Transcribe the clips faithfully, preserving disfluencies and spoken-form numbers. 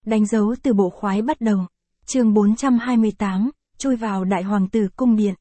Đánh dấu từ bộ khoái bắt đầu. Chương bốn trăm hai mươi tám, chui vào Đại Hoàng tử cung điện.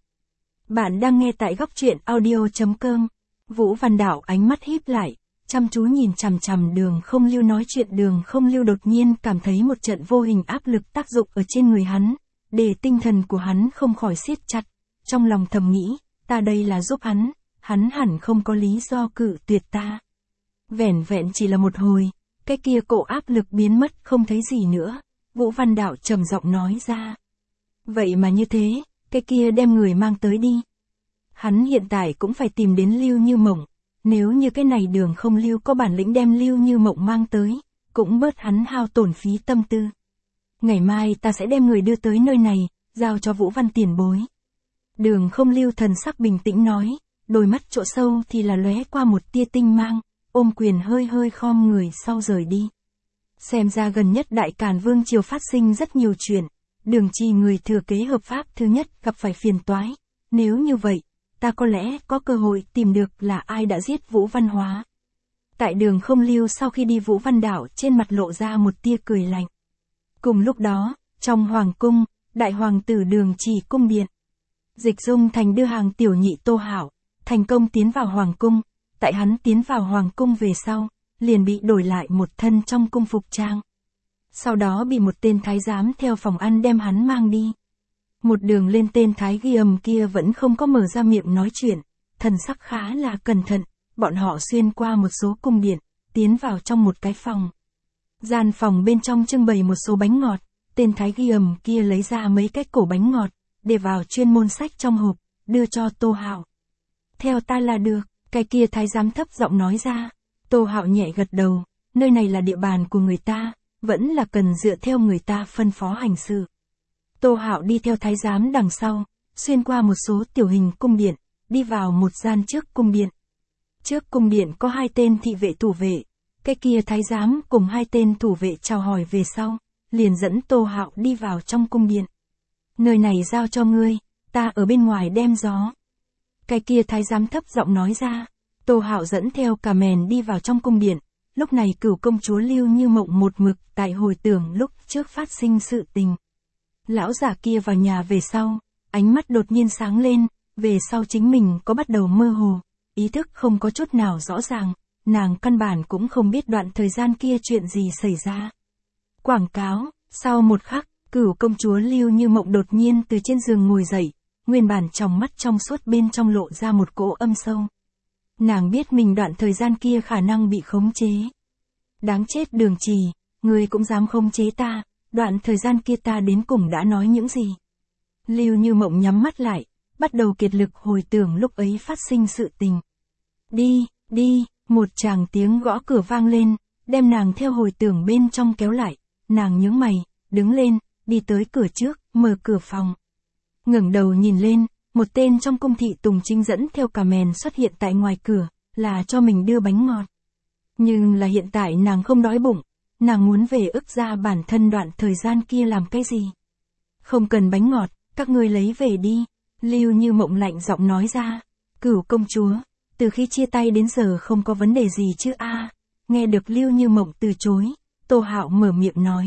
Bạn đang nghe tại góc truyện audio chấm com. Vũ Văn Đảo ánh mắt híp lại, chăm chú nhìn chằm chằm Đường Không Lưu nói chuyện. Đường Không Lưu đột nhiên cảm thấy một trận vô hình áp lực tác dụng ở trên người hắn, để tinh thần của hắn không khỏi siết chặt. Trong lòng thầm nghĩ, ta đây là giúp hắn, hắn hẳn không có lý do cự tuyệt ta. Vẻn vẹn chỉ là một hồi, cái kia cổ áp lực biến mất không thấy gì nữa. Vũ Văn Đảo trầm giọng nói ra. Vậy mà như thế, cái kia đem người mang tới đi. Hắn hiện tại cũng phải tìm đến Lưu Như Mộng. Nếu như cái này Đường Không Lưu có bản lĩnh đem Lưu Như Mộng mang tới, cũng bớt hắn hao tổn phí tâm tư. Ngày mai ta sẽ đem người đưa tới nơi này, giao cho Vũ Văn tiền bối. Đường Không Lưu thần sắc bình tĩnh nói, đôi mắt chỗ sâu thì là lóe qua một tia tinh mang, ôm quyền hơi hơi khom người sau rời đi. Xem ra gần nhất Đại Càn Vương triều phát sinh rất nhiều chuyện, Đường Trì người thừa kế hợp pháp thứ nhất gặp phải phiền toái. Nếu như vậy, ta có lẽ có cơ hội tìm được là ai đã giết Vũ Văn Hóa. Tại Đường Không Lưu sau khi đi, Vũ Văn Đảo trên mặt lộ ra một tia cười lạnh. Cùng lúc đó, trong hoàng cung, Đại Hoàng tử Đường Trì cung điện. Dịch Dung Thành đưa hàng tiểu nhị Tô Hạo thành công tiến vào hoàng cung. Tại hắn tiến vào hoàng cung về sau, liền bị đổi lại một thân trong cung phục trang. Sau đó bị một tên thái giám theo phòng ăn đem hắn mang đi. Một đường lên, tên thái ghi ầm kia vẫn không có mở ra miệng nói chuyện, thần sắc khá là cẩn thận. Bọn họ xuyên qua một số cung điện, tiến vào trong một cái phòng. Gian phòng bên trong trưng bày một số bánh ngọt. Tên thái ghi ầm kia lấy ra mấy cái cổ bánh ngọt, để vào chuyên môn sách trong hộp, đưa cho Tô Hạo. Theo ta là được. Cái kia thái giám thấp giọng nói ra. Tô Hạo nhẹ gật đầu, nơi này là địa bàn của người ta, vẫn là cần dựa theo người ta phân phó hành sự. Tô Hạo đi theo thái giám đằng sau, xuyên qua một số tiểu hình cung điện, đi vào một gian trước cung điện. Trước cung điện có hai tên thị vệ thủ vệ, cái kia thái giám cùng hai tên thủ vệ chào hỏi về sau, liền dẫn Tô Hạo đi vào trong cung điện. Nơi này giao cho ngươi, ta ở bên ngoài đem gió. Cái kia thái giám thấp giọng nói ra. Tô Hạo dẫn theo cả mền đi vào trong cung điện. Lúc này Cửu công chúa Lưu Như Mộng một mực tại hồi tưởng lúc trước phát sinh sự tình. Lão giả kia vào nhà về sau, ánh mắt đột nhiên sáng lên, về sau chính mình có bắt đầu mơ hồ, ý thức không có chút nào rõ ràng, nàng căn bản cũng không biết đoạn thời gian kia chuyện gì xảy ra. Quảng cáo, sau một khắc, Cửu công chúa Lưu Như Mộng đột nhiên từ trên giường ngồi dậy. Nguyên bản trong mắt trong suốt bên trong lộ ra một cỗ âm sâu. Nàng biết mình đoạn thời gian kia khả năng bị khống chế. Đáng chết Đường Trì, ngươi cũng dám khống chế ta, đoạn thời gian kia ta đến cùng đã nói những gì. Lưu Như Mộng nhắm mắt lại, bắt đầu kiệt lực hồi tưởng lúc ấy phát sinh sự tình. Đi, đi, một tràng tiếng gõ cửa vang lên, đem nàng theo hồi tưởng bên trong kéo lại. Nàng nhướng mày, đứng lên, đi tới cửa trước, mở cửa phòng. Ngẩng đầu nhìn lên, một tên trong cung thị tùng chính dẫn theo cả mền xuất hiện tại ngoài cửa, là cho mình đưa bánh ngọt. Nhưng là hiện tại nàng không đói bụng, nàng muốn về ức ra bản thân đoạn thời gian kia làm cái gì. Không cần bánh ngọt, các ngươi lấy về đi. Lưu Như Mộng lạnh giọng nói ra. Cửu công chúa, từ khi chia tay đến giờ không có vấn đề gì chứ a? Nghe được Lưu Như Mộng từ chối, Tô Hạo mở miệng nói.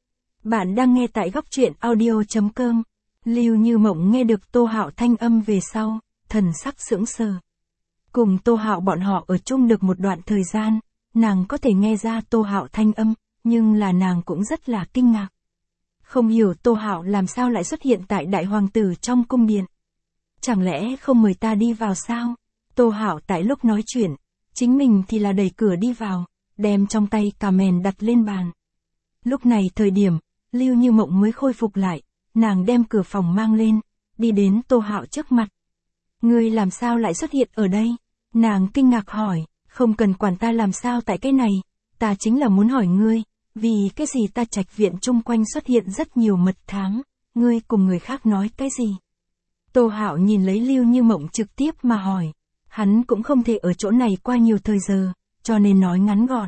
Bạn đang nghe tại góc truyện audio chấm com. Lưu Như Mộng nghe được Tô Hạo thanh âm về sau, thần sắc sững sờ. Cùng Tô Hạo bọn họ ở chung được một đoạn thời gian, nàng có thể nghe ra Tô Hạo thanh âm, nhưng là nàng cũng rất là kinh ngạc. Không hiểu Tô Hạo làm sao lại xuất hiện tại Đại Hoàng tử trong cung điện. Chẳng lẽ không mời ta đi vào sao? Tô Hạo tại lúc nói chuyện, chính mình thì là đẩy cửa đi vào, đem trong tay cà mền đặt lên bàn. Lúc này thời điểm, Lưu Như Mộng mới khôi phục lại. Nàng đem cửa phòng mang lên, đi đến Tô Hạo trước mặt. Ngươi làm sao lại xuất hiện ở đây? Nàng kinh ngạc hỏi, không cần quản ta làm sao tại cái này, ta chính là muốn hỏi ngươi, vì cái gì ta trạch viện chung quanh xuất hiện rất nhiều mật thám, ngươi cùng người khác nói cái gì? Tô Hạo nhìn lấy Lưu Như Mộng trực tiếp mà hỏi, hắn cũng không thể ở chỗ này qua nhiều thời giờ, cho nên nói ngắn gọn.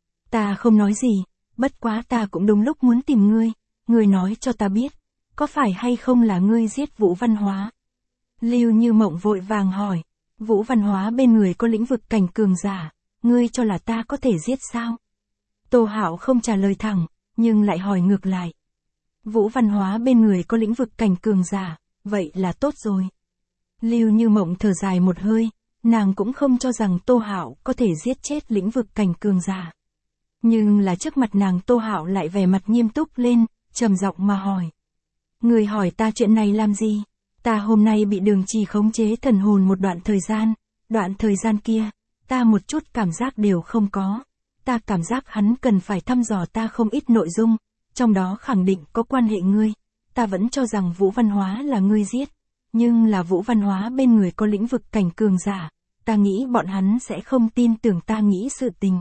Ta không nói gì, bất quá ta cũng đúng lúc muốn tìm ngươi, ngươi nói cho ta biết. Có phải hay không là ngươi giết Vũ Văn Hóa? Lưu Như Mộng vội vàng hỏi. Vũ Văn Hóa bên người có lĩnh vực cảnh cường giả, ngươi cho là ta có thể giết sao? Tô Hạo không trả lời thẳng, nhưng lại hỏi ngược lại. Vũ Văn Hóa bên người có lĩnh vực cảnh cường giả, vậy là tốt rồi. Lưu Như Mộng thở dài một hơi, nàng cũng không cho rằng Tô Hạo có thể giết chết lĩnh vực cảnh cường giả. Nhưng là trước mặt nàng Tô Hạo lại vẻ mặt nghiêm túc lên, trầm giọng mà hỏi. Người hỏi ta chuyện này làm gì? Ta hôm nay bị Đường Trì khống chế thần hồn một đoạn thời gian, đoạn thời gian kia, ta một chút cảm giác đều không có. Ta cảm giác hắn cần phải thăm dò ta không ít nội dung, trong đó khẳng định có quan hệ ngươi. Ta vẫn cho rằng Vũ Văn Hóa là ngươi giết, nhưng là Vũ Văn Hóa bên người có lĩnh vực cảnh cường giả, ta nghĩ bọn hắn sẽ không tin tưởng ta nghĩ sự tình.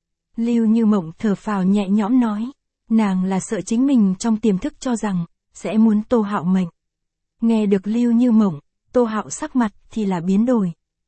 Lưu Như Mộng thở phào nhẹ nhõm nói, nàng là sợ chính mình trong tiềm thức cho rằng, sẽ muốn Tô Hạo mệnh. Nghe được Lưu Như Mộng, Tô Hạo sắc mặt thì là biến đổi.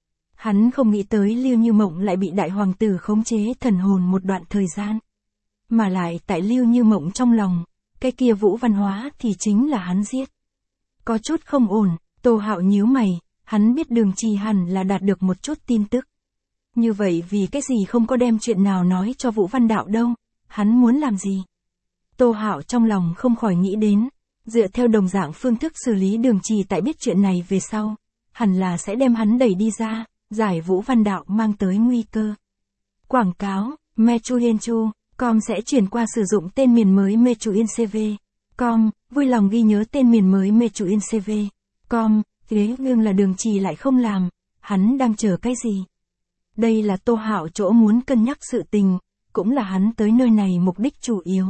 Hắn không nghĩ tới Lưu Như Mộng lại bị đại hoàng tử khống chế thần hồn một đoạn thời gian. Mà lại tại Lưu Như Mộng trong lòng, cái kia Vũ Văn Hóa thì chính là hắn giết. Có chút không ổn, Tô Hạo nhíu mày, hắn biết Đường Trì hẳn là đạt được một chút tin tức. Như vậy vì cái gì không có đem chuyện nào nói cho Vũ Văn Đạo đâu, hắn muốn làm gì? Tô Hạo trong lòng không khỏi nghĩ đến, dựa theo đồng dạng phương thức xử lý Đường Trì tại biết chuyện này về sau, hẳn là sẽ đem hắn đẩy đi ra, giải Vũ Văn Đạo mang tới nguy cơ. Quảng cáo, Mechuyenchu, com sẽ chuyển qua sử dụng tên miền mới Mechuincv. Com, vui lòng ghi nhớ tên miền mới Mechuincv. Com, thế nhưng là Đường Trì lại không làm, hắn đang chờ cái gì? Đây là Tô Hạo chỗ muốn cân nhắc sự tình, cũng là hắn tới nơi này mục đích chủ yếu.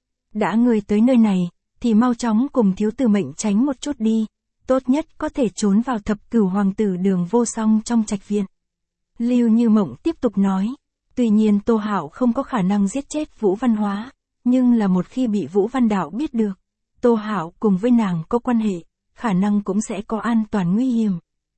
Đã người tới nơi này, thì mau chóng cùng thiếu tử mệnh tránh một chút đi, tốt nhất có thể trốn vào thập cửu hoàng tử Đường Vô Song trong trạch viện. Lưu Như Mộng tiếp tục nói, tuy nhiên Tô Hạo không có khả năng giết chết Vũ Văn Hóa, nhưng là một khi bị Vũ Văn Đạo biết được, Tô Hạo cùng với nàng có quan hệ, khả năng cũng sẽ có an toàn nguy hiểm.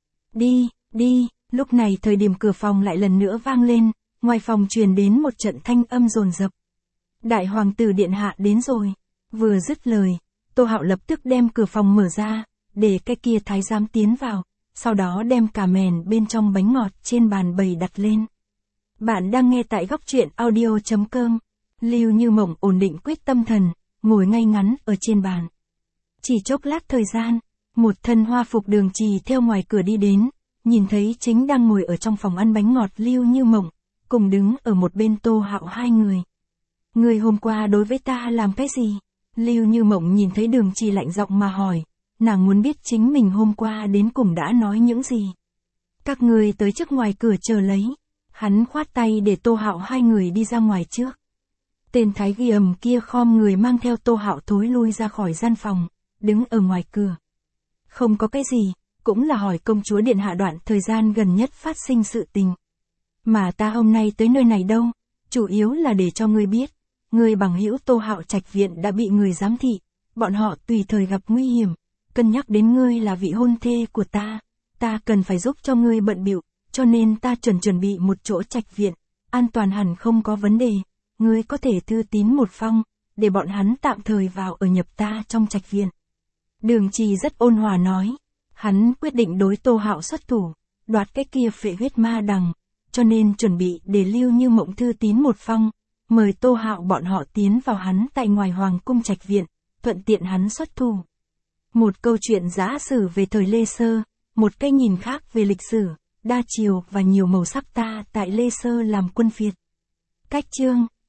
Đi, đi, lúc này thời điểm cửa phòng lại lần nữa vang lên, ngoài phòng truyền đến một trận thanh âm dồn dập. Đại hoàng tử điện hạ đến rồi. Vừa dứt lời, Tô Hạo lập tức đem cửa phòng mở ra, để cái kia thái giám tiến vào, sau đó đem cả mền bên trong bánh ngọt trên bàn bày đặt lên. Bạn đang nghe tại góc truyện audio chấm com. Lưu Như Mộng ổn định quyết tâm thần, ngồi ngay ngắn ở trên bàn. Chỉ chốc lát thời gian, một thân hoa phục Đường Trì theo ngoài cửa đi đến, nhìn thấy chính đang ngồi ở trong phòng ăn bánh ngọt Lưu Như Mộng, cùng đứng ở một bên Tô Hạo hai người. Người hôm qua đối với ta làm cái gì? Lưu Như Mộng nhìn thấy Đường Trì lạnh giọng mà hỏi, nàng muốn biết chính mình hôm qua đến cùng đã nói những gì. Các người tới trước ngoài cửa chờ lấy. Hắn khoát tay để Tô Hạo hai người đi ra ngoài trước. Tên thái ghi ầm kia khom người mang theo Tô Hạo thối lui ra khỏi gian phòng, đứng ở ngoài cửa. Không có cái gì, cũng là hỏi công chúa điện hạ đoạn thời gian gần nhất phát sinh sự tình. Mà ta hôm nay tới nơi này đâu, chủ yếu là để cho ngươi biết, người bằng hữu Tô Hạo trạch viện đã bị người giám thị, bọn họ tùy thời gặp nguy hiểm, cân nhắc đến ngươi là vị hôn thê của ta, ta cần phải giúp cho ngươi bận bịu, cho nên ta chuẩn chuẩn bị một chỗ trạch viện, an toàn hẳn không có vấn đề, ngươi có thể thư tín một phong, để bọn hắn tạm thời vào ở nhập ta trong trạch viện. Đường Trì rất ôn hòa nói, hắn quyết định đối Tô Hạo xuất thủ, đoạt cái kia phệ huyết ma đằng, cho nên chuẩn bị để Lưu Như Mộng thư tín một phong, mời Tô Hạo bọn họ tiến vào hắn tại ngoài hoàng cung trạch viện, thuận tiện hắn xuất thủ. Một câu chuyện giả sử về thời Lê Sơ, một cái nhìn khác về lịch sử, đa chiều và nhiều màu sắc ta tại Lê Sơ làm quân phiệt. Cách chương